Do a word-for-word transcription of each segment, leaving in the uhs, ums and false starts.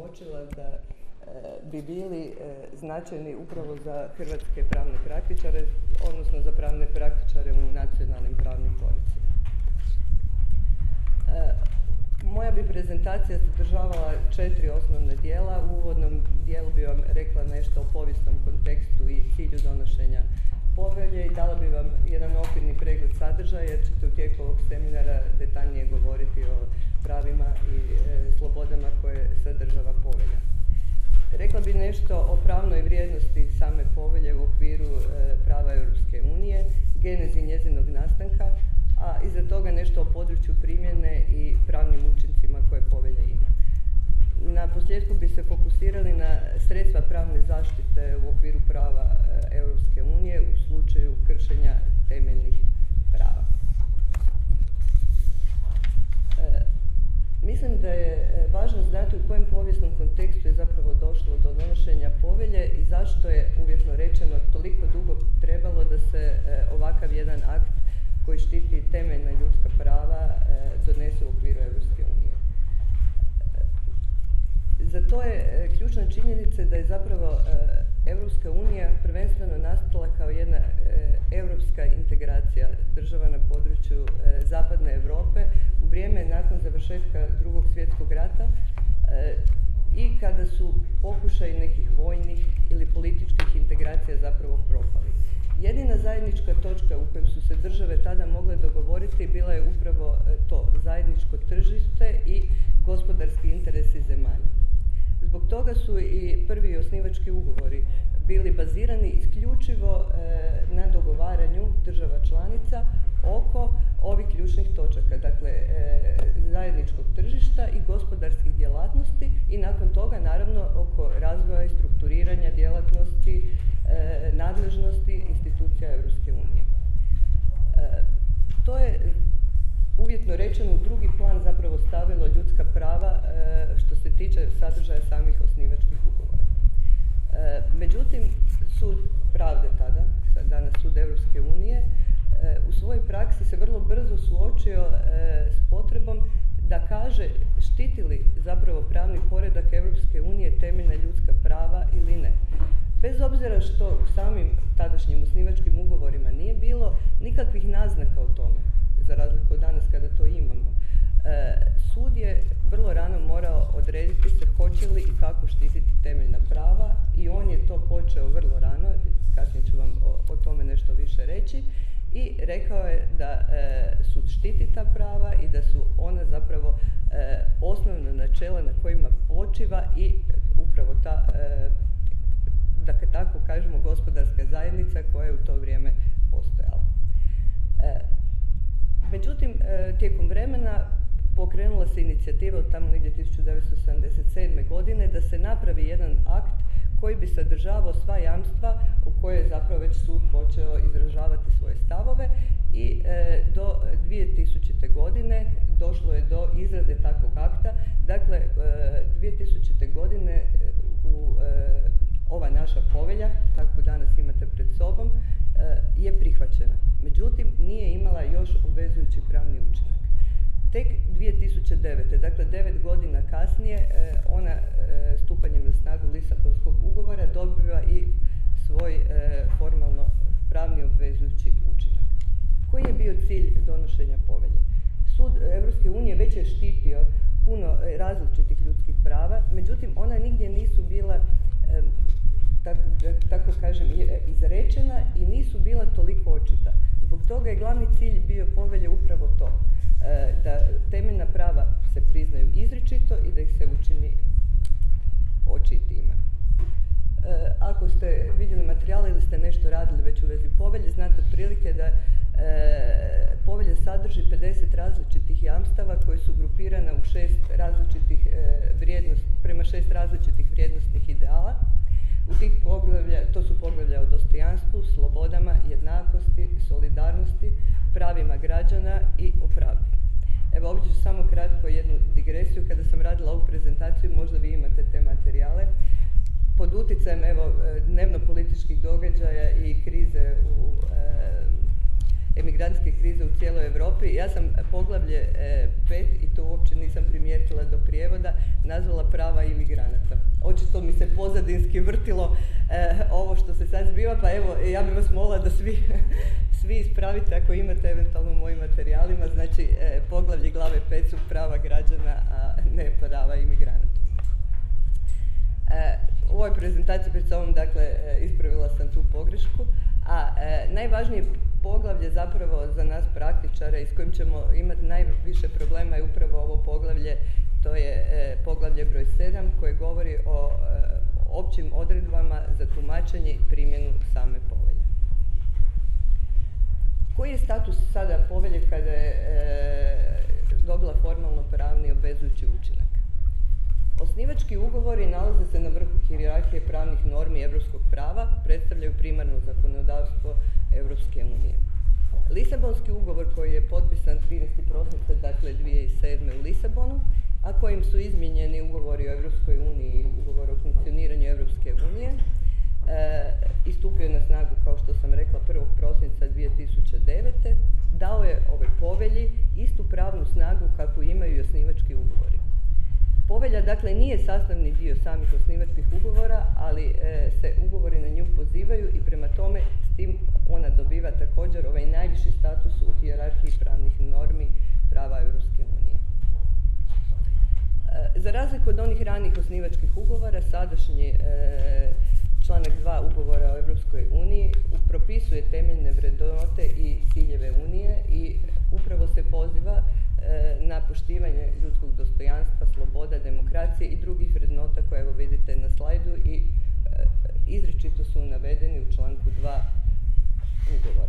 uočila da bi bili značajni upravo za hrvatske pravne praktičare, odnosno za pravne praktičare u nacionalnim pravnim porecima. Moja bi prezentacija sadržavala četiri osnovna dijela. U uvodnom dijelu bi vam rekla nešto o povijesnom kontekstu i cilju donošenja povelje i dala bi vam jedan okvirni pregled sadržaja, jer ćete u tijeku ovog seminara detaljnije govoriti o pravima i e, slobodama koje sadržava povelja. Rekla bi nešto o pravnoj vrijednosti same povelje u okviru e, prava Europske unije, genezi njezinog nastanka, a iza toga nešto o području primjene i pravnim učincima koje povelja ima. Na posljedku bi se fokusirali na sredstva pravne zaštite u okviru prava e, Europske unije u slučaju kršenja temeljnih prava. E, mislim da je važno znati u kojem povijesnom kontekstu je zapravo došlo do donošenja povelje i zašto je, uvjetno rečeno, toliko dugo trebalo da se e, ovakav jedan akt koji štiti temeljna ljudska prava e, donese u okviru Europske unije. Za to je e, ključna činjenica da je zapravo e, Europska unija prvenstveno nastala kao jedna e, europska integracija država na području e, zapadne Europe u vrijeme nakon završetka Drugog svjetskog rata e, i kada su pokušaji nekih vojnih ili političkih integracija zapravo propali. Jedina zajednička točka u kojem su se države tada mogle dogovoriti bila je upravo to, zajedničko tržište i gospodarski interesi zemalja. Zbog toga su i prvi osnivački ugovori bili bazirani isključivo e, na dogovaranju država članica oko ovih ključnih točaka, dakle e, zajedničkog tržišta i gospodarskih djelatnosti i nakon toga naravno oko razvoja i strukturiranja djelatnosti, e, nadležnosti institucija Europske unije. E, to je uvjetno rečeno u drugi plan zapravo stavilo ljudska prava e, što se tiče sadržaja samih osnivačkih ugovora. E, međutim, sud pravde tada, danas sud Europske unije, e, u svojoj praksi se vrlo brzo suočio e, s potrebom da kaže štiti li zapravo pravni poredak Europske unije temeljna ljudska prava ili ne. Bez obzira što u samim tadašnjim osnivačkim ugovorima nije bilo nikakvih naznaka o tome, za razliku od danas kada to imamo. E, sud je vrlo rano morao odrediti se hoće li i kako štititi temeljna prava i on je to počeo vrlo rano, kasnije ću vam o, o tome nešto više reći, i rekao je da e, sud štiti ta prava i da su ona zapravo e, osnovna načela na kojima počiva i upravo ta, e, da tako kažemo, gospodarska zajednica koja je u to vrijeme postojala. E, Međutim, tijekom vremena pokrenula se inicijativa od tamo negdje tisuću devetsto sedamdeset sedme. godine da se napravi jedan akt koji bi sadržavao sva jamstva u koje je zapravo već sud počeo izražavati svoje stavove i e, do dvije tisućite. godine došlo je do izrade takvog akta. Dakle, e, dvije tisućite. godine u e, ova naša povelja, kakvu danas imate pred sobom, e, je prihvaćena. Međutim, nije imala još obvezujući pravni učinak. Tek dvije tisuće devete. dakle devet godina kasnije, e, ona e, stupanjem na snagu Lisabonskog ugovora dobiva i svoj e, formalno pravni obvezujući učinak. Koji je bio cilj donošenja povelje? Sud Europske unije već je štitio puno različitih ljudskih prava, međutim ona nigdje nisu bila, e, tak, tako kažem, izrečena i nisu bila toliko očita. Zbog toga je glavni cilj bio povelje upravo to, e, da temeljna prava se priznaju izričito i da ih se učini očitima. E, ako ste vidjeli materijale ili ste nešto radili već u vezi povelje, znate otprilike da e, povelja sadrži pedeset različitih jamstava koje su grupirana u šest različitih e, vrijednost, prema šest različitih vrijednostnih ideala. U tih poglavlja, to su poglavlja o dostojanstvu, slobodama, jednakosti, solidarnosti, pravima građana i o pravdi. Evo, ovdje ću samo kratko jednu digresiju. Kada sam radila ovu prezentaciju, možda vi imate te materijale. Pod utjecajem evo dnevno-političkih događaja i krize u e, emigrantske krize u cijeloj Europi, ja sam poglavlje e, pet, i to uopće nisam primijetila do prijevoda, nazvala prava imigranata. očito mi se pozadinski vrtilo e, ovo što se sad zbiva, pa evo, ja bih vas molila da svi, svi ispravite ako imate eventualno u mojim materijalima, znači e, poglavlje glave pet su prava građana, a ne prava imigranata. E, u ovoj prezentaciji pred sobom, dakle, e, ispravila sam tu pogrešku, a e, najvažnije poglavlje zapravo za nas praktičare i s kojim ćemo imati najviše problema je upravo ovo poglavlje, to je e, poglavlje broj sedam koje govori o e, općim odredbama za tumačenje i primjenu same povelje. Koji je status sada povelje kada je e, dobila formalno pravni obvezujući učinak? Osnivački ugovori nalaze se na vrhu hijerarhije pravnih normi europskog prava, predstavljaju primarno zakonodavstvo Europske unije. Lisabonski ugovor koji je potpisan trinaestog prosinca dakle dvije tisuće sedme. u Lisabonu, a kojim su izmijenjeni ugovori o Europskoj uniji i ugovor o funkcioniranju Europske unije, e, i stupio na snagu, kao što sam rekla, prvog prosinca dvije tisuće devete. Dao je ovoj povelji istu pravnu snagu kakvu imaju i osnivački ugovori. Povelja, dakle, nije sastavni dio samih osnivačkih ugovora, ali e, se ugovori na nju pozivaju i prema tome s tim ona dobiva također ovaj najviši status u hijerarhiji pravnih normi prava Europske unije. E, za razliku od onih ranih osnivačkih ugovora, sadašnji e, članak dva ugovora o Europskoj uniji propisuje temeljne vrednote i ciljeve Unije i upravo se poziva na poštivanje ljudskog dostojanstva, sloboda, demokracije i drugih vrednota koje evo vidite na slajdu i e, izričito su navedeni u članku dva ugovora.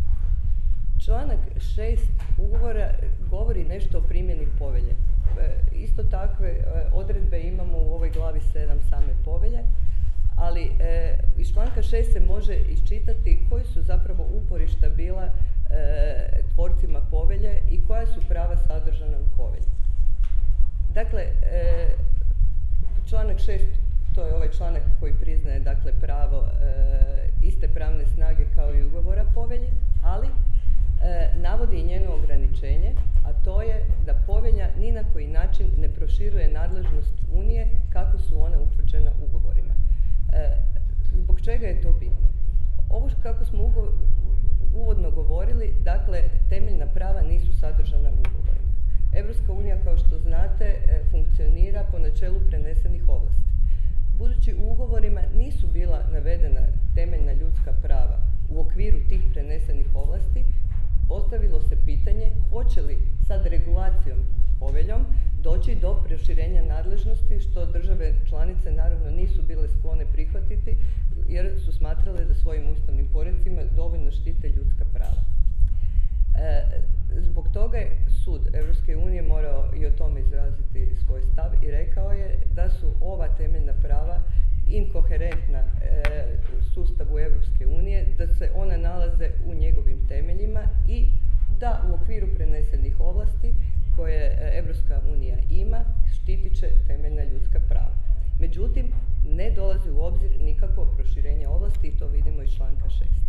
Članak šest ugovora govori nešto o primjeni povelje. E, isto takve e, odredbe imamo u ovoj glavi sedam same povelje, ali e, iz članka šest se može iščitati koji su zapravo uporišta bila E, tvorcima povelje i koja su prava sadržana u povelji. Dakle, e, članak šest, to je ovaj članak koji priznaje dakle, pravo e, iste pravne snage kao i ugovora povelji, ali e, navodi i njeno ograničenje, a to je da povelja ni na koji način ne proširuje nadležnost Unije kako su one utvrđena ugovorima. E, zbog čega je to bitno? Ovo kako smo ugo uvodno govorili, dakle, temeljna prava nisu sadržana u ugovorima. Europska unija, kao što znate, e, funkcionira po načelu prenesenih ovlasti. Budući u ugovorima nisu bila navedena temeljna ljudska prava u okviru tih prenesenih ovlasti, postavilo se pitanje hoće li sad regulacijom, poveljom, doći do proširenja nadležnosti, što države članice naravno nisu bile sklone prihvatiti, jer su smatrale da svojim ustavnim porecima dovoljno štite ljudska prava. E, zbog toga je sud Europske unije morao i o tome izraziti svoj stav i rekao je da su ova temeljna prava inkoherentna e, sustavu Europske unije, da se ona nalaze u njegovim temeljima i da u okviru prenesenih ovlasti koje Europska unija ima, štitit će temeljna ljudska prava. Međutim, ne dolazi u obzir nikakvo proširenje ovlasti i to vidimo iz članka šest.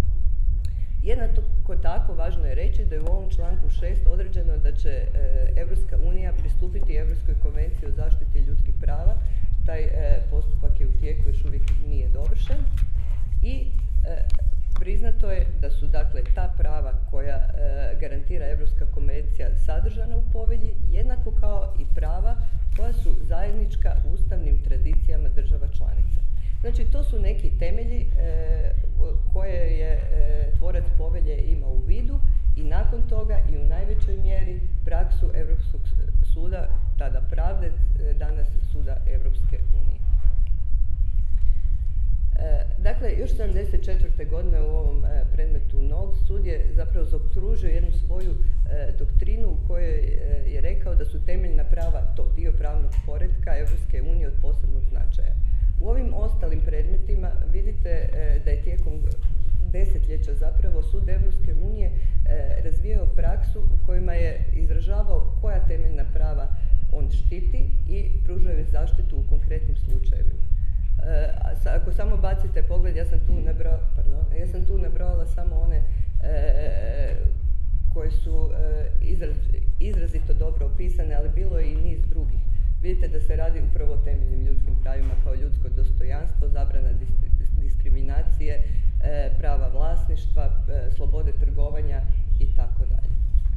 Jednako tako važno je reći da je u ovom članku šest određeno da će e, Europska unija pristupiti Europskoj konvenciji o zaštiti ljudskih prava. Taj e, postupak je u tijeku, još uvijek nije dovršen. I e, priznato je da su dakle ta prava koja e, garantira Europska konvencija sadržana u povelji, jednako kao i prava koja su zajednička ustavnim tradicijama država članica. Znači, to su neki temelji e, koje je e, tvorac povelje imao u vidu i nakon toga i u najvećoj mjeri praksu Europskog suda, tada pravde, e, danas suda Europske unije. E, dakle, još sedamdeset četvrte godine u ovom e, predmetu Nol sud je zapravo zaokružio jednu svoju e, doktrinu u kojoj e, je rekao da su temeljna prava to dio pravnog poretka Europske unije od posebnog značaja. U ovim ostalim predmetima vidite e, da je tijekom desetljeća zapravo sud Europske unije e, razvijao praksu u kojima je izražavao koja temeljna prava on štiti i pružao im zaštitu u konkretnim slučajevima. E, ako samo bacite pogled, ja sam tu nabrojala, pardon, ja sam tu nabrojala samo one e, koje su e, izraz, izrazito dobro opisane, ali bilo je i niz drugih. Vidite da se radi upravo o temeljnim ljudskim pravima kao to zabrana diskriminacije, prava vlasništva, slobode trgovanja i tako dalje.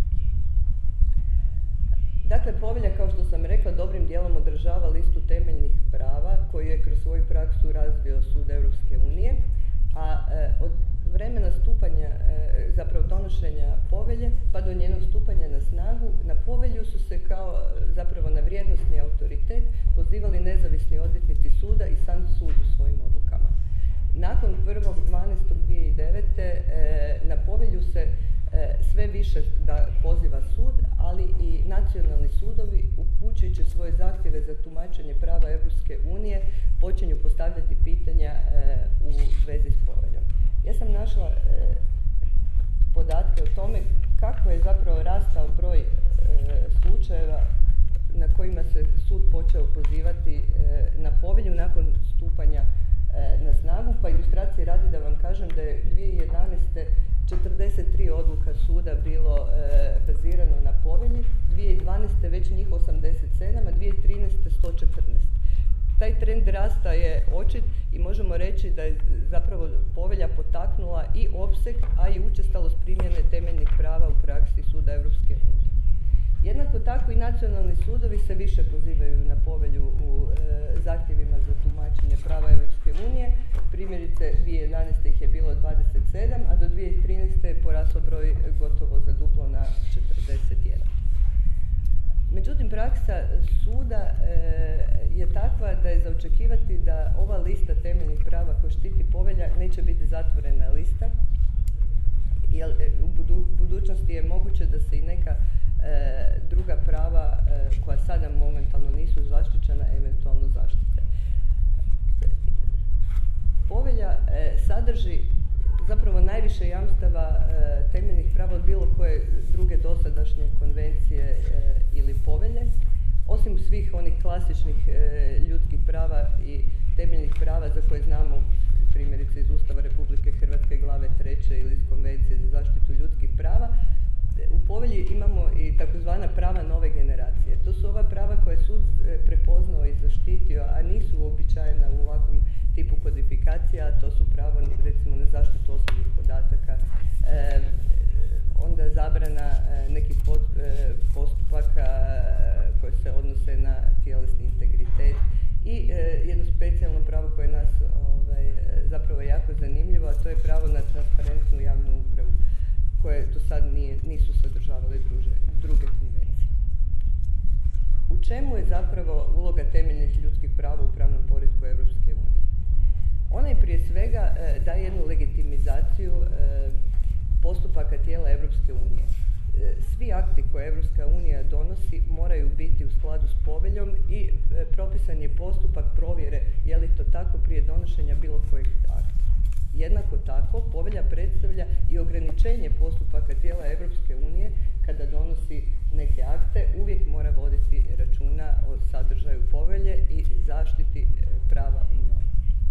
Dakle, povelja, kao što sam rekla, dobrim dijelom održava listu temeljnih prava koju je kroz svoju praksu razvio Sud Europske unije, a od vremena stupanja, zapravo donošenja povelje, pa do njenog stupanja na snagu, na povelju su se kao zapravo na vrijednosni autoritet pozivali nezavisni odvjetnici suda i sam sud u svojim odlukama. Nakon prvog dvanaestog dvije tisuće devete. na povelju se sve više da poziva sud, ali i nacionalni sudovi, upućujući svoje zahtjeve za tumačenje prava Europske unije, počinju postavljati pitanja u vezi s poveljom. Ja sam našla podatke o tome kako je zapravo rastao broj slučajeva na kojima se sud počeo pozivati na povelju nakon stupanja na snagu, pa ilustracije radi da vam kažem da je dvije tisuće jedanaeste. četrdeset tri odluka suda bilo e, bazirano na povelji, dvije tisuće dvanaeste. već njih osamdeset sedam, a dvije tisuće trinaeste. sto četrnaest. Taj trend rasta je očit i možemo reći da je zapravo povelja potaknula i opseg, a i učestalost primjene temeljnih prava u praksi Suda Europske unije. Jednako tako i nacionalni sudovi se više pozivaju na povelju u e, zahtjevima za tumačenje prava Europske unije. Primjerice, dvije tisuće jedanaeste. ih je bilo dvadeset sedam, a do dvije tisuće trinaeste. je porasao broj gotovo za duplo na četrdeset jedan. Međutim, praksa suda e, je takva da je za očekivati da ova lista temeljnih prava koju štiti povelja neće biti zatvorena lista, jer u budu, budućnosti je moguće da se i neka e, druga prava e, koja sada momentalno nisu zaštićena eventualno zaštite. Povelja e, sadrži zapravo najviše jamstava e, temeljnih prava od bilo koje druge dosadašnje konvencije e, ili povelje, osim svih onih klasičnih e, ljudskih prava i temeljnih prava za koje znamo, primjerice iz Ustava Republike Hrvatske glave treće ili iz Konvencije za zaštitu ljudskih prava. U povelji imamo i takozvana prava nove generacije. To su ova prava koje je sud prepoznao i zaštitio, a nisu uobičajena u ovakvom tipu kodifikacija, a to su pravo recimo na zaštitu osobnih podataka, e, onda zabrana e, nekih post, e, postupaka e, koje se odnose na tjelesni integritet i e, jedno specijalno pravo koje nas ovaj, zapravo jako zanimljivo, a to je pravo na transparentnu javnu upravu, koje do sad nije, nisu sadržavale druže, druge konvencije. U čemu je zapravo uloga temeljnih ljudskih prava u pravnom poretku Europske unije? Ona je prije svega e, daje jednu legitimizaciju e, postupaka tijela Europske unije. E, svi akti koje Europska unija donosi moraju biti u skladu s poveljom i e, propisan je postupak provjere je li to tako prije donošenja bilo kojeg akta. Jednako tako, povelja predstavlja i ograničenje postupaka tijela Europske unije kada donosi neke akte, uvijek mora voditi računa o sadržaju povelje i zaštiti prava u njoj.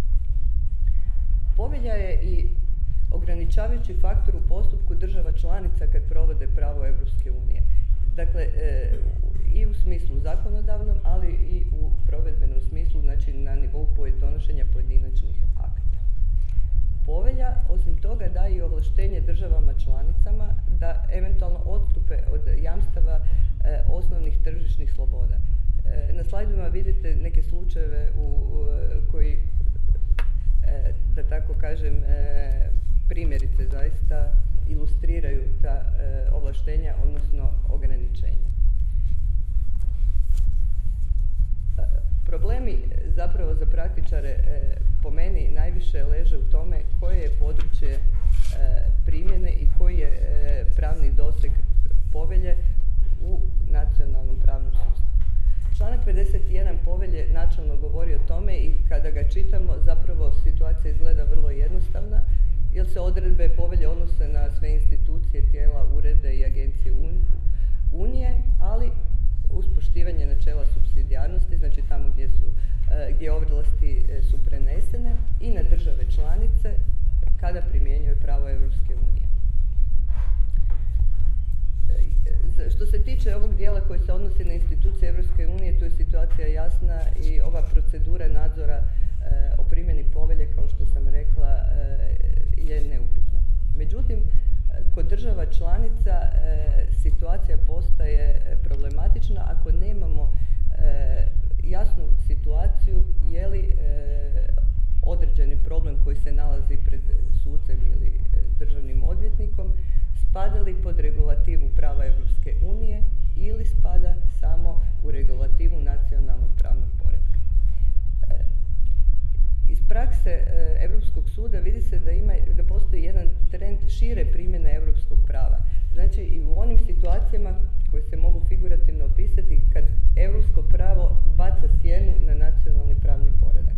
Povelja je i ograničavajući faktor u postupku država članica kad provode pravo Europske unije. Dakle, e, i u smislu zakonodavnom, ali i u provedbenom smislu, znači na nivou donošenja pojedinačnih akata. Povelja, osim toga, daje i ovlaštenje državama članicama da eventualno odstupe od jamstava e, osnovnih tržišnih sloboda. E, na slajdovima vidite neke slučajeve u, u, koji, e, da tako kažem, e, primjerice zaista ilustriraju ta e, ovlaštenja, odnosno ograničenja. Problemi zapravo za praktičare e, po meni najviše leže u tome koje je područje e, primjene i koji je e, pravni doseg povelje u nacionalnom pravnom sustavu. Članak pedeset jedan povelje načelno govori o tome i kada ga čitamo zapravo situacija izgleda vrlo jednostavna, jer se odredbe povelje odnose na sve institucije, tijela, urede i agencije Unije, ali uz poštivanje načela supsidijarnosti, znači tamo gdje su gdje ovlasti su prenesene, i na države članice kada primjenjuje pravo Europske unije. Što se tiče ovog dijela koji se odnosi na institucije Europske unije, tu je situacija jasna i ova procedura nadzora o primjeni situaciju je li određeni problem koji se nalazi pred sucem ili državnim odvjetnikom spada li pod regulativu prava Europske unije ili spada samo u regulativu nacionalnog pravnog poretka. Iz prakse Europskog suda vidi se da, ima, da postoji jedan trend šire primjene europskog prava. Znači i u onim situacijama koje se mogu figurativno opisati kad europsko pravo baca sjenu na nacionalni pravni poredak.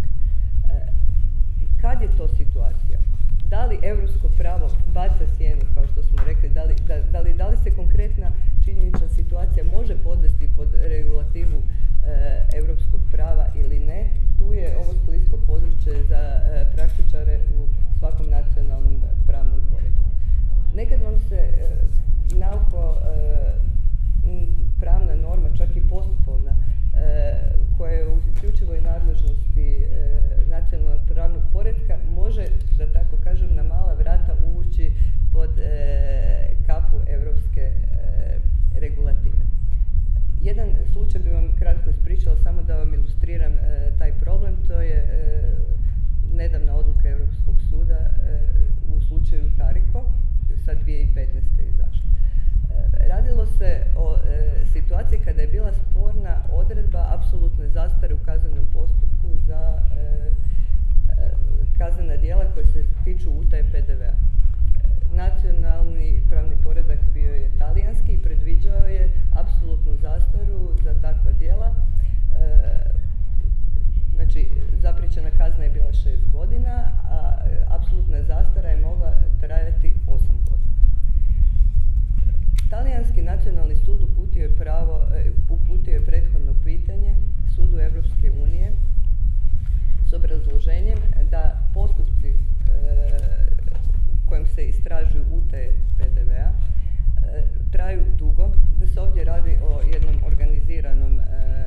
Kad je to situacija? Da li europsko pravo baca sjenu, kao što smo rekli, da li, da, da li, da li se konkretna činjenična situacija može podvesti pod regulativu europskog prava ili ne? Tu je ovo sklisko područje za e, praktičare u svakom nacionalnom pravnom poretku. Nekad vam se e, naoko e, pravna norma, čak i postupovna, e, koja je u isključivoj nadležnosti e, nacionalnog pravnog poretka, može, da tako kažem, na mala vrata uvući pod e, kapu europske e, regulative. Jedan slučaj bi vam kratko ispričala, samo da vam ilustriram e, taj problem. To je e, nedavna odluka Europskog suda e, u slučaju Tariko, sad dvije tisuće petnaeste izašla. E, radilo se o e, situaciji kada je bila sporna odredba apsolutne zastare u kaznenom postupku za e, e, kaznena djela koje se tiču utaje P D V-a. Nacionalni pravni poredak bio je talijanski i predviđao je apsolutnu zastaru za takva djela. E, znači, zapriječena kazna je bila šest godina, a apsolutna zastara je mogla trajati osam godina. Talijanski nacionalni sud uputio je, pravo, uputio je prethodno pitanje Sudu Europske unije s obrazloženjem da postupci e, kojim se istražuju utaje P D V-a e, traju dugo, da se ovdje radi o jednom organiziranom e,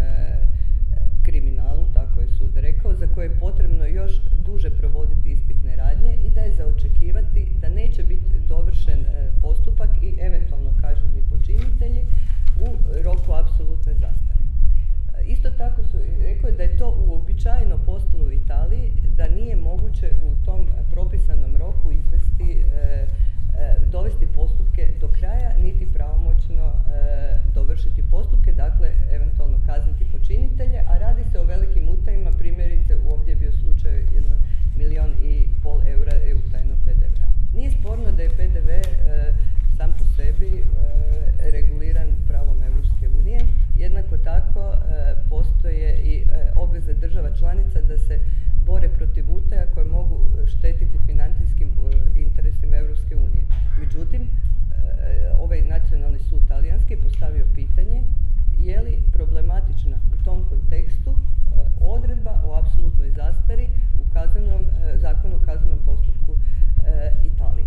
kriminalu, tako je sud rekao, za koje je potrebno još duže provoditi ispitne radnje i da je za očekivati da neće biti dovršen e, postupak i eventualno kažnjeni počinitelji u roku apsolutne zastare. E, isto tako su rekao da je to uobičajeno postalo u Italiji, da nije moguće u tom propisanom roku izvesti, e, e, dovesti postupke do kraja, niti pravomoćno e, dovršiti postupke, dakle eventualno kazniti počinitelje, a radi se o velikim utajima, primjerice ovdje je bio slučaj jedno milijon i pol eura je utajno P D V-a. Nije sporno da je P D V e, sam po sebi e, reguliran pravom Europske unije, jednako tako e, postoje i e, obveze država članica da se bore protiv utaja koje mogu štetiti financijskim e, interesima Europske unije. Međutim, e, ovaj nacionalni sud talijanski je postavio pitanje je li problematična u tom kontekstu e, odredba o apsolutnoj zastari u kaznenom, e, zakonu o kaznenom postupku e, Italije.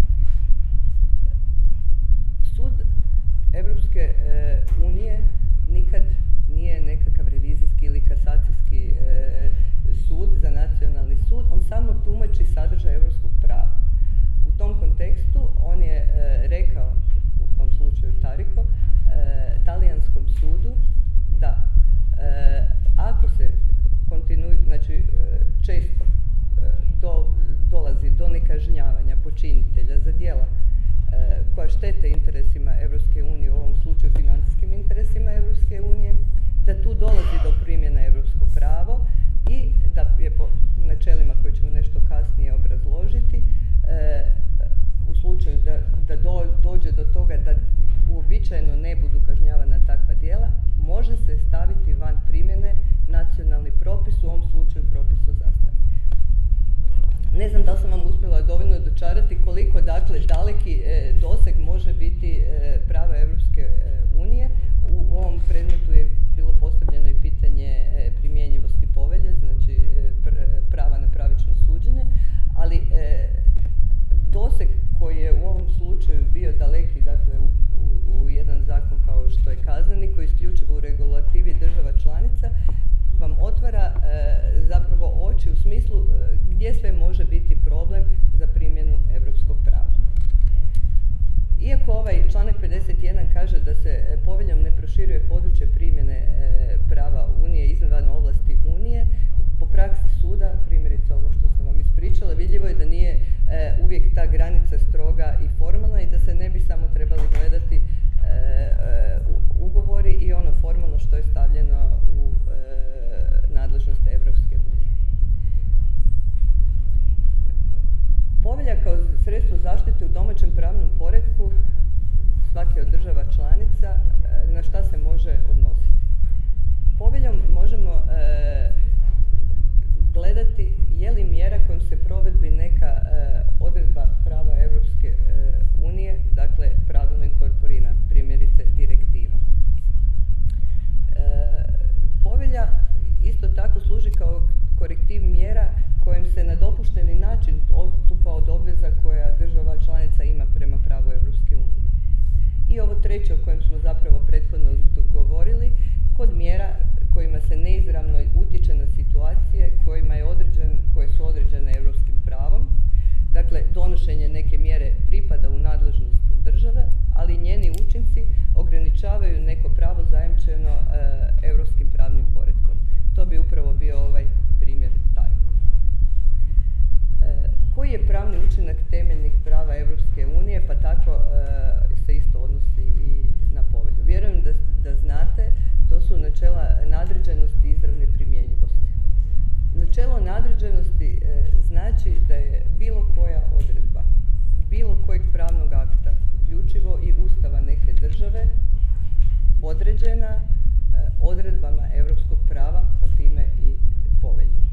Sud Europske e, unije nikad nije nekakav revizijski ili kasacijski e, sud za nacionalni sud, on samo tumači sadržaj europskog prava. U tom kontekstu on je e, rekao, u tom slučaju Tariko, e, talijanskom sudu da e, ako se kontinu, znači e, često e, do, dolazi do nekažnjavanja počinitelja za djela e, koja štete interesima Europske unije, u ovom slučaju financijskim interesima Europske unije, da tu dolazi do primjene europsko pravo i da je po načelima koje ćemo nešto kasnije obrazložiti, e, u slučaju da, da do, dođe do toga da uobičajeno ne budu kažnjavana takva djela, može se staviti van primjene nacionalni propis, u ovom slučaju propis o zastari. Ne znam da li sam vam uspjela dovoljno dočarati koliko dakle daleki e, doseg može biti e, prava Europske e, unije. U, u ovom predmetu je bilo postavljeno i pitanje e, primjenjivosti povelje, znači e, pr, prava na pravično suđenje, ali e, doseg koji je u ovom slučaju bio daleki, dakle u, u, u jedan zakon kao što je kazneni, koji je isključivo u regulativi država članica, vam otvara e, zapravo oči u smislu e, gdje sve može biti problem za primjenu europskog prava. Iako ovaj članak pedeset jedan kaže da se poveljom ne proširuje područje primjene e, prava Unije izvan ovlasti Unije, domaćem pravnom poretku svake od država članica na šta se može odnositi. Poveljom možemo e, gledati je li mjera kojom se provedbi neka e, odredba prava Europske e, unije, dakle pravilno inkorporira, primjerice direktiva. E, povelja isto tako služi kao korektiv mjera kojim se na dopušteni način odstupa od obveza koja država članica ima prema pravu Europske unije. I ovo treće o kojem smo zapravo prethodno govorili, kod mjera kojima se neizravno utječe na situacije kojima je određen, koje su određene europskim pravom. Dakle, donošenje neke mjere pripada u nadležnost države, ali njeni učinci ograničavaju neko pravo zajamčeno e, europskim pravnim poretkom. To bi upravo bio ovaj primjer Tariko. E, koji je pravni učinak temeljnih prava Europske unije, pa tako e, se isto odnosi i na povelju? Vjerujem da, da znate, to su načela nadređenosti i izravne primjenjivosti. Načelo nadređenosti e, znači da je bilo koja odredba, bilo kojeg pravnog akta, uključivo i Ustava neke države, podređena e, odredbama europskog prava, pa time i povelji.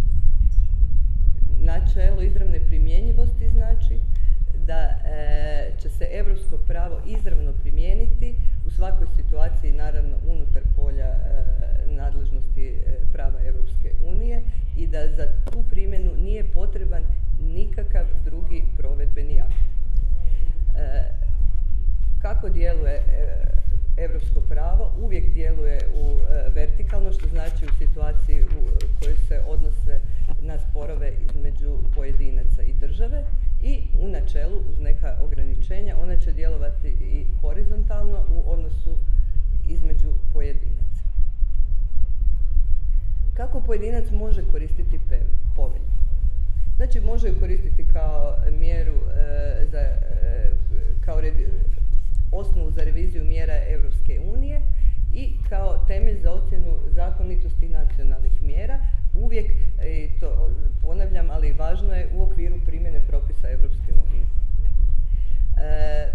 Načelo izravne primjenjivosti znači da e, će se europsko pravo izravno primijeniti u svakoj situaciji, naravno unutar polja e, nadležnosti e, prava Europske unije i da za tu primjenu nije potreban nikakav drugi provedbeni akt. E, kako djeluje e, europsko pravo? Uvijek djeluje u e, vertikalno, što znači u situaciji u kojoj se odnose na sporove između pojedinaca i države, i u načelu, uz neka ograničenja, ona će djelovati i horizontalno u odnosu između pojedinaca. Kako pojedinac može koristiti povelju? Znači, može ju koristiti kao mjeru e, za, e, kao revi, osnovu za reviziju mjera Europske unije i kao temelj za ocjenu zakonitosti nacionalnih mjera, uvijek, e, to ponavljam, ali važno je u okviru primjene propisa Europske unije. E,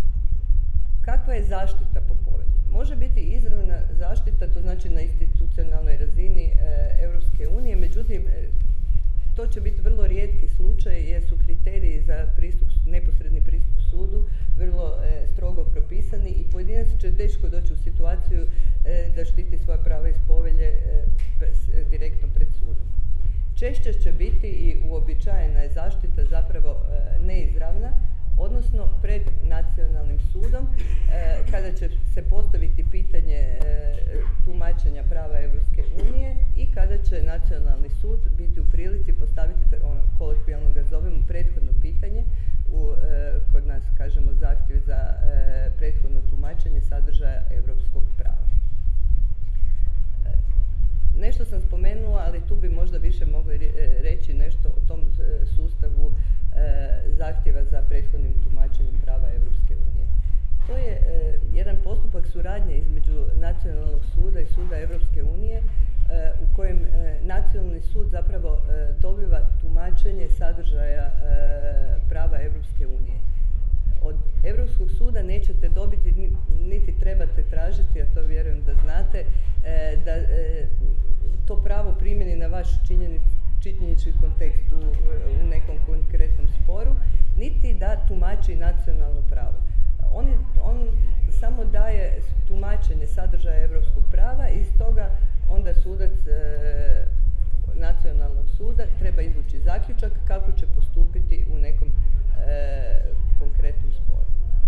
kakva je zaštita po povelji? Može biti izravna zaštita, to znači na institucionalnoj razini e, Europske unije, međutim, e, to će biti vrlo rijetki slučaj jer su kriteriji za pristup, neposredni pristup sudu vrlo e, strogo propisani i pojedinac će teško doći u situaciju e, da štiti svoja prava iz povelje e, e, direktno pred sudom. Češće će biti i uobičajena je zaštita zapravo e, neizravna, odnosno pred nacionalnim sudom, e, kada će se postaviti pitanje e, tumačenja prava Europske unije i kada će nacionalni sud biti u prilici postaviti, ono, kolokvijalno ga zovemo, prethodno pitanje, u, e, kod nas kažemo zahtjev za e, prethodno tumačenje sadržaja europskog prava. E, nešto sam spomenula, ali tu bi možda više mogli reći nešto o tom e, sustavu e, zahtjeva za prethodnim tumačenjem prava Europske unije. To je e, jedan postupak suradnje između nacionalnog suda i suda Europske unije e, u kojem e, nacionalni sud zapravo e, dobiva tumačenje sadržaja e, prava Europske unije. Od Europskog suda nećete dobiti, niti trebate tražiti, a to vjerujem da znate, e, da e, to pravo primjeni na vaš činjenični kontekst u, u nekom konkretnom sporu, niti da tumači nacionalno pravo. On, on samo daje tumačenje sadržaja europskog prava i stoga onda sudac e, nacionalnog suda treba izvući zaključak kako će postupiti u nekom e, konkretnom sporu.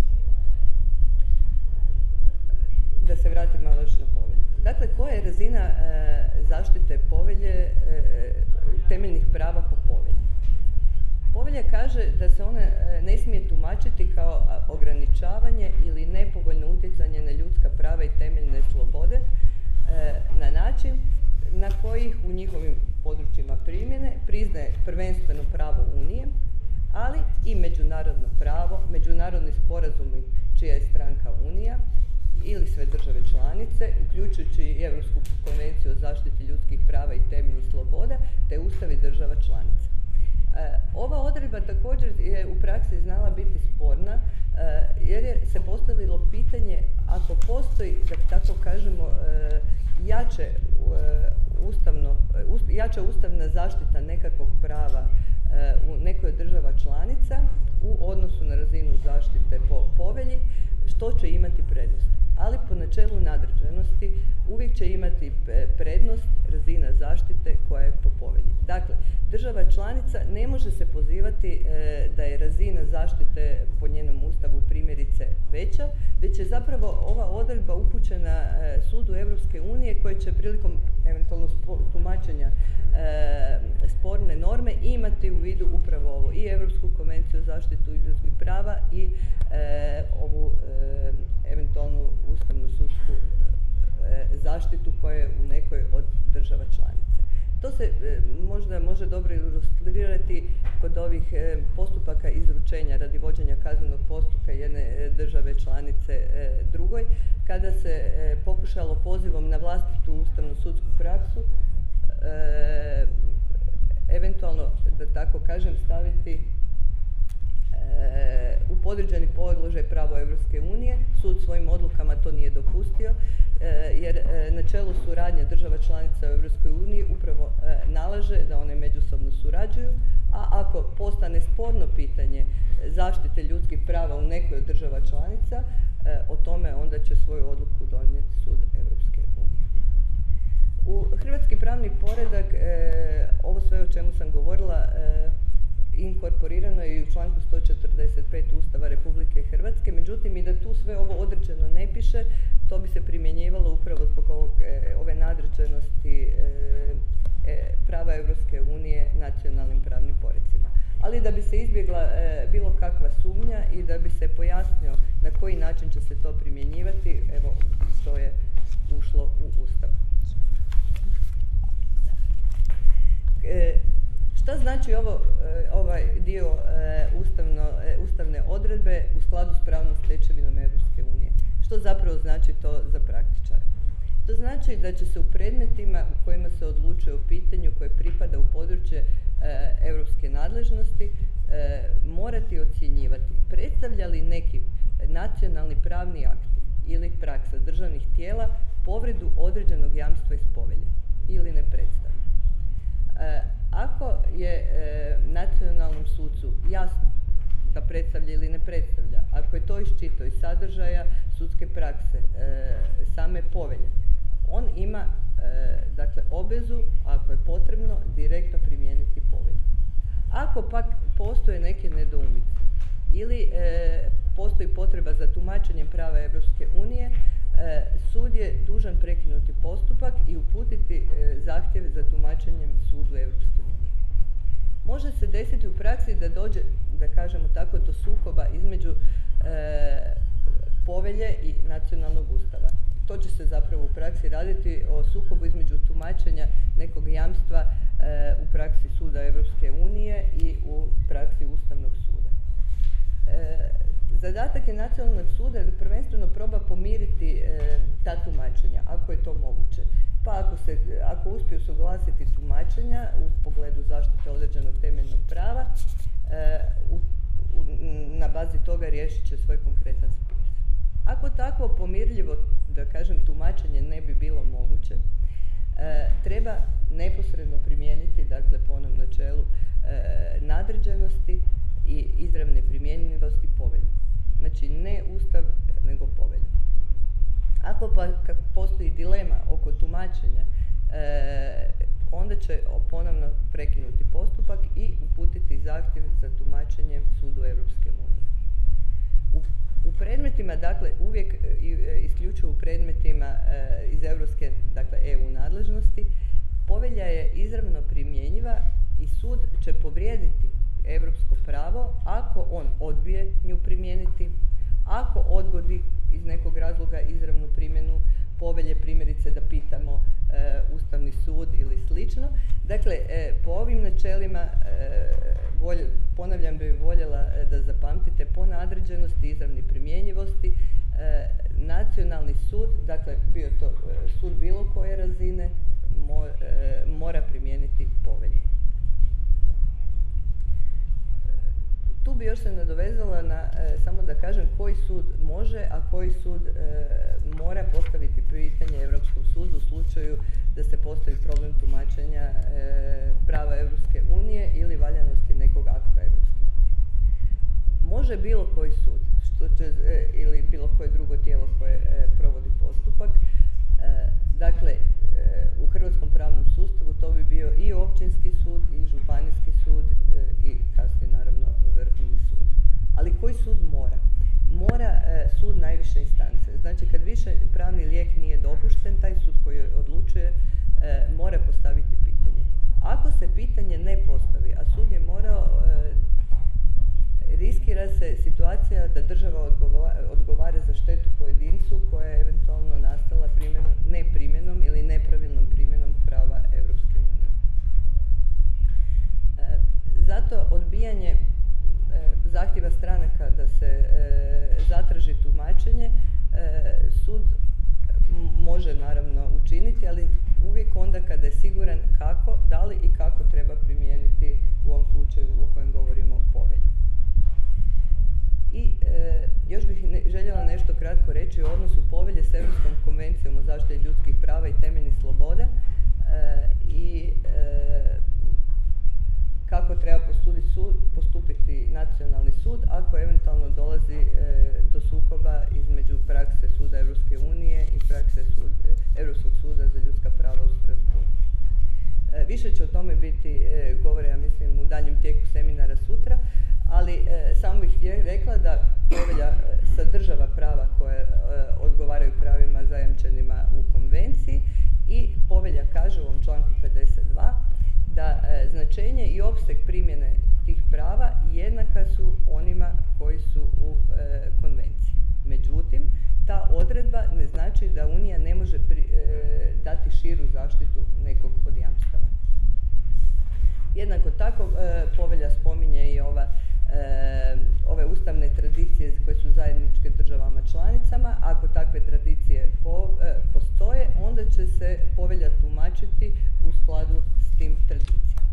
Da se vratim malo još na povelju. Dakle, koja je razina e, zaštite povelje, e, temeljnih prava po povelji? Povelja kaže da se ona ne smije tumačiti kao ograničavanje ili nepovoljno utjecanje na ljudska prava i temeljne slobode e, na način na kojih u njihovim područjima primjene priznaje prvenstveno pravo Unije, ali i međunarodno pravo, međunarodni sporazumi čija je stranka Unija ili sve države članice, uključujući i Europsku konvenciju o zaštiti ljudskih prava i temeljnih sloboda, te ustavi država članica. Ova odredba također je u praksi znala biti sporna jer je se postavilo pitanje ako postoji, da tako kažemo, jače ustavno, jača ustavna zaštita nekakvog prava u nekoj od država članica u odnosu na razinu zaštite po povelji, što će imati prednost. Ali po načelu nadređenosti uvijek će imati prednost razina zaštite koja je po povelji. Dakle, država članica ne može se pozivati e, da je razina zaštite po njenom ustavu primjerice veća, već je zapravo ova odredba upućena e, sudu Europske unije koji će prilikom eventualno tumačenja e, sporne norme imati u vidu upravo ovo i Europsku konvenciju o zaštitu ljudskih prava i e, ovu e, eventualnu ustavnu sudsku e, zaštitu koja je u nekoj od država članica. To se e, možda može dobro ilustrirati kod ovih e, postupaka izručenja radi vođenja kaznenog postupka jedne e, države članice e, drugoj, kada se e, pokušalo pozivom na vlastitu ustavnu sudsku praksu e, eventualno, da tako kažem, staviti u podređeni položaj pravo Europske unije. Sud svojim odlukama to nije dopustio jer načelo suradnje država članica u Europskoj uniji upravo nalaže da one međusobno surađuju, a ako postane sporno pitanje zaštite ljudskih prava u nekoj od država članica, o tome onda će svoju odluku donijeti sud Europske unije. U hrvatski pravni poredak ovo sve o čemu sam govorila inkorporirano je i u članku sto četrdeset pet Ustava Republike Hrvatske, međutim i da tu sve ovo određeno ne piše, to bi se primjenjivalo upravo zbog ovog, e, ove nadređenosti e, e, prava Europske unije nacionalnim pravnim porecima. Ali da bi se izbjegla e, bilo kakva sumnja i da bi se pojasnio na koji način će se to primjenjivati, evo, to je ušlo u Ustav. E, Šta znači ovo, ovaj dio ustavno, ustavne odredbe u skladu s pravnom stečevinom Europske unije? Što zapravo znači to za praktičare? To znači da će se u predmetima u kojima se odlučuje o pitanju koje pripada u područje europske nadležnosti morati ocjenjivati predstavlja li neki nacionalni pravni akti ili praksa državnih tijela povredu određenog jamstva iz povelje ili ne predstavlja. Ako je e, nacionalnom sucu jasno da predstavlja ili ne predstavlja, ako je to iščitao iz sadržaja sudske prakse, e, same povelje, on ima e, dakle, obvezu, ako je potrebno, direktno primijeniti povelju. Ako pak postoje neke nedoumice ili e, postoji potreba za tumačenjem prava Europske unije, e, sud je dužan prekinuti postupak i uputiti e, zahtjev za tumačenjem sudu Europske unije. Može se desiti u praksi da dođe, da kažemo tako, do sukoba između e, povelje i nacionalnog ustava. To će se zapravo u praksi raditi o sukobu između tumačenja nekog jamstva e, u praksi suda Europske unije i u praksi Ustavnog suda. E, zadatak je nacionalnog suda da prvenstveno proba pomiriti e, ta tumačenja, ako je to moguće. Pa ako, se, ako uspiju suglasiti tumačenja u pogledu zaštite određenog temeljnog prava, e, u, u, na bazi toga riješit će svoj konkretan spis. Ako takvo pomirljivo, da kažem, tumačenje ne bi bilo moguće, e, treba neposredno primijeniti, dakle, po onom načelu e, nadređenosti i izravne primjenjivosti povelju. Znači, ne Ustav, nego povelju. Ako pa postoji dilema oko tumačenja, e, onda će ponovno prekinuti postupak i uputiti zahtjev za tumačenjem sudu Europske unije. U, u predmetima, dakle, uvijek isključivo u predmetima e, iz europske, dakle, E U nadležnosti, povelja je izravno primjenjiva i sud će povrijediti europsko pravo ako on odbije nju primijeniti, ako odgodi iz nekog razloga izravnu primjenu povelje, primjerice da pitamo e, Ustavni sud ili slično. Dakle, e, po ovim načelima, e, volj, ponavljam, bi voljela e, da zapamtite, po nadređenosti, izravni primjenjivosti, e, nacionalni sud, dakle, bio to e, sud bilo koje razine, mo, e, mora primijeniti povelju. bi još se nadovezala na, e, samo da kažem koji sud može, a koji sud e, mora postaviti pitanje Europskom sudu u slučaju da se postavi problem tumačenja e, prava Europske unije ili valjanosti nekog akta Europske unije. Može bilo koji sud što će, e, ili bilo koje drugo tijelo koje e, provodi postupak. E, dakle, e, u hrvatskom pravnom sustavu to bi bio i općinski sud, i županijski sud, e, i kasnije naravno Vrhovni sud. Ali koji sud mora? Mora e, sud najviše instance. Znači kad više pravni lijek nije dopušten, taj sud koji odlučuje e, mora postaviti pitanje. Ako se pitanje ne postavi, a sud je morao, e, riskira se situacija da država odgovara, odgovara za štetu pojedincu koja je eventualno nastala primjenom, neprimjenom ili nepravilnom primjenom prava Europske unije. E, zato odbijanje e, zahtjeva stranaka da se e, zatraži tumačenje, e, sud može naravno učiniti, ali uvijek onda kada je siguran kako, da li i kako treba primijeniti u ovom slučaju o kojem govorimo povelju. I e, još bih ne, željela nešto kratko reći o odnosu povelje s Europskom konvencijom o zaštiti ljudskih prava i temeljnih sloboda e, i e, kako treba sud, postupiti nacionalni sud ako eventualno dolazi e, do sukoba između prakse Suda Europske unije i prakse sud, Europskog suda za ljudska prava u Strasbourgu. E, više će o tome biti e, govore, ja mislim, u daljem tijeku seminara sutra, ali e, samo bih rekla da povelja e, sadržava prava koje e, odgovaraju pravima zajamčenima u konvenciji i povelja kaže u ovom članku pedeset dva da e, značenje i opseg primjene tih prava jednaka su onima koji su u e, konvenciji. Međutim, ta odredba ne znači da Unija ne može pri, e, dati širu zaštitu nekog od jamstava. Jednako tako e, povelja spominje i ova E, ove ustavne tradicije koje su zajedničke državama članicama. Ako takve tradicije po, e, postoje, onda će se povelja tumačiti u skladu s tim tradicijama.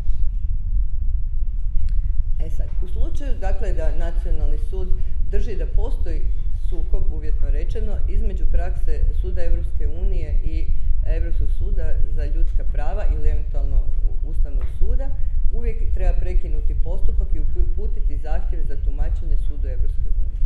E sad, u slučaju dakle da nacionalni sud drži da postoji sukob, uvjetno rečeno, između prakse Suda Europske unije i Europskog suda za ljudska prava ili eventualno Ustavnog suda, uvijek treba prekinuti postupak i uputiti zahtjev za tumačenje Sudu Europske unije.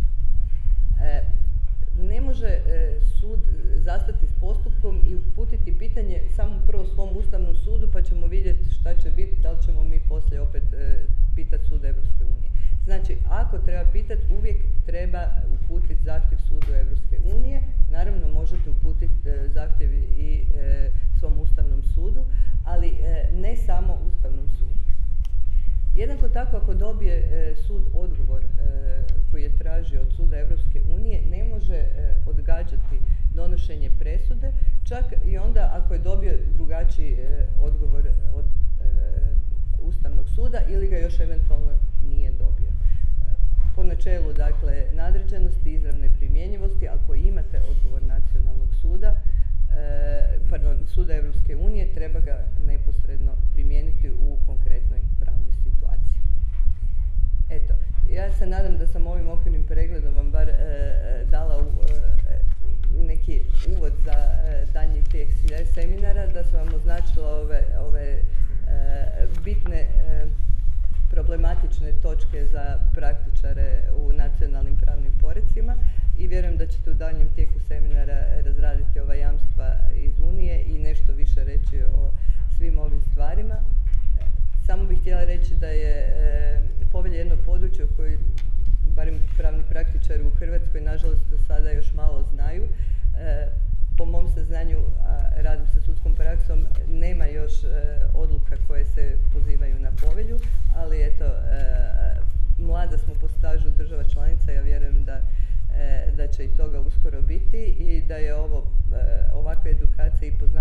E, ne može e, sud zastati s postupkom i uputiti pitanje samo prvo svom Ustavnom sudu pa ćemo vidjeti šta će biti, da li ćemo mi poslije opet e, pitati Sud Europske unije. Znači, ako treba pitati, uvijek treba uputiti zahtjev Sudu Europske unije. Naravno, možete uputiti e, zahtjev i e, svom Ustavnom sudu, ali e, ne samo Ustavnom sudu. Jednako tako, ako dobije e, sud odgovor e, koji je tražio od Suda Europske unije, ne može e, odgađati donošenje presude, čak i onda ako je dobio drugačiji e, odgovor od e, Ustavnog suda ili ga još eventualno nije dobio. Po načelu, dakle, nadređenosti i izravne primjenjivosti, ako imate odgovor nacionalnog suda, e, pardon, Suda Europske unije, treba ga neposredno primijeniti u konkretnoj pravnoj situaciji. Eto, ja se nadam da sam ovim okvirnim pregledom vam bar e, dala u, e, neki uvod za e, daljnji tijek seminara, da sam vam označila ove, ove e, bitne e, problematične točke za praktičare u nacionalnim pravnim porecima i vjerujem da ćete u daljnjem tijeku seminara razraditi ova jamstva iz Unije i nešto više reći o svim ovim stvarima. Samo bih htjela reći da je e, povelja jedno područje o kojoj barem pravni praktičari u Hrvatskoj nažalost do sada još malo znaju. E, po mom saznanju, a radim sa sudskom praksom, nema još e, odluka koje se pozivaju na povelju, ali eto, e, mlada smo po stažu država članica, ja vjerujem da, e, da će i toga uskoro biti i da je ovo, e, ovakve edukacije i